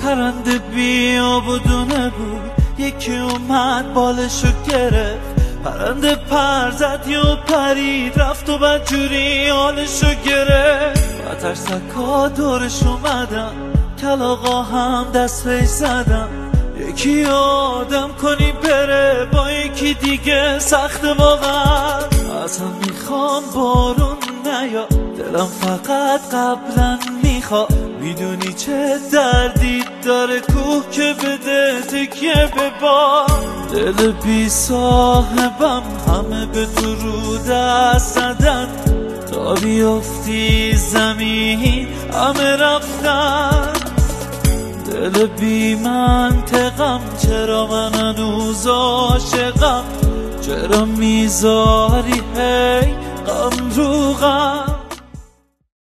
پرنده بیا بدونه بود، یکی اومد بالشو گرفت. پرنده پر زد یا پرید رفت و بدجوری حالشو گرفت. و ترسکا دورش اومدن، کلاغا هم دست پیش زدن. یکی آدم کنی بره با یکی دیگه سخت واقعا. اصلا میخوام بارون نیا، دلم فقط قبلا میخواد. میدونی چه دردی داره کوه که بده تکیه به باد. دل بی صاحبم همه به تو رو دست زدن، تا بیافتی زمین همه رفتن. دل بی منطقم چرا من هنوز عاشقم، چرا میذاری هی غم رو غم.